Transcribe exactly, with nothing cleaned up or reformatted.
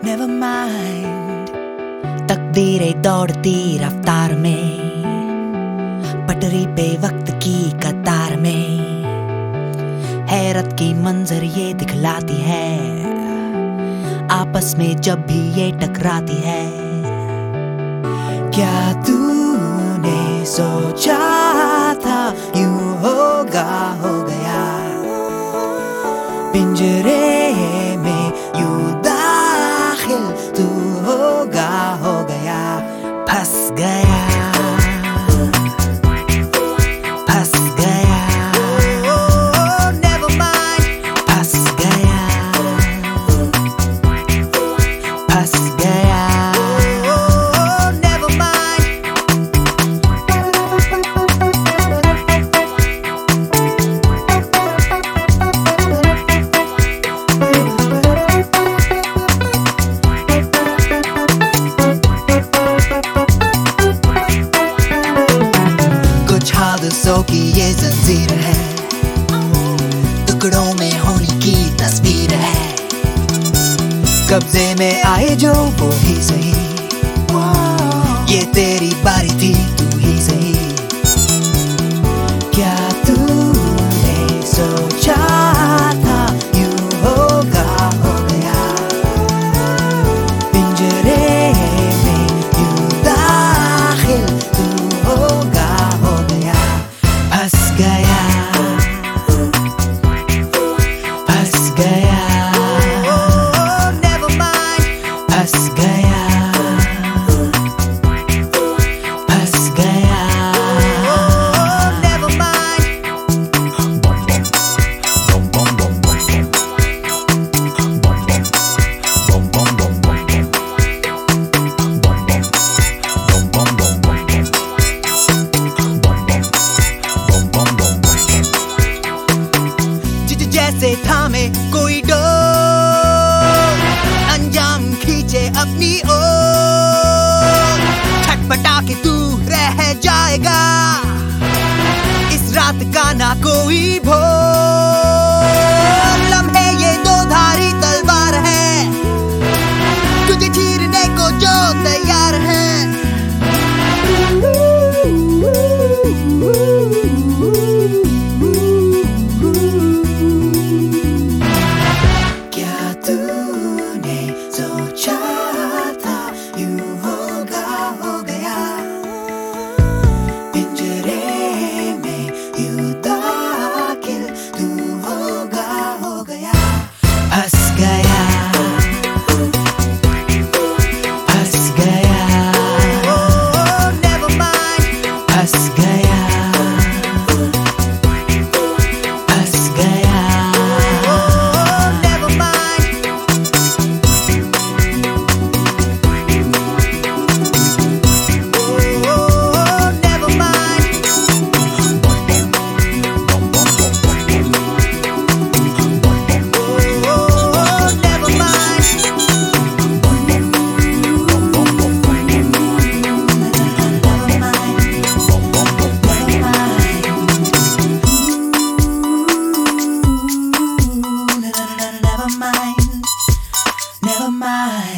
never mind। तकदीरें दौड़ती रफ्तार में, पटरी पे वक्त की कतार में, हैरत की मंजर ये दिखलाती है आपस में जब भी ये टकराती है। क्या तूने सोचा था यूं होगा हो गया, पिंजरे में यूं दाखिल तू होगा हो गया। फंस गया फंस गया oh, never mind। फंस गया फंस गया oh, never mind। कुछ हादसों की ये जंजीर है, टुकड़ों में होने की तस्वीर है, कब्जे में आए जो वो ही सही, ये तेरी बारी थी तू ही सही। क्या तूने सोचा था यूं होगा हो गया, पिंजरे में यूं दाखिल तू होगा हो गया। फंस गया फंस गया oh, never mind। फंस गया फंस गया oh, never mind। जैसे थामे कोई डोर, अंजाम खींचे अपनी ओर, छटपटा के तू रह जाएगा इस रात का ना कोई भोर। लम्हे ये दो धारी तलवार है, तुझे चीरने को जो तैयार है। तूने सोचा था यूं होगा हो गया, पिंजरे में यूं दाखिल तू होगा हो गया। फंस गया फंस गया oh, never mind। फंस गया फंस गया oh, never mind। Never mind, never mind.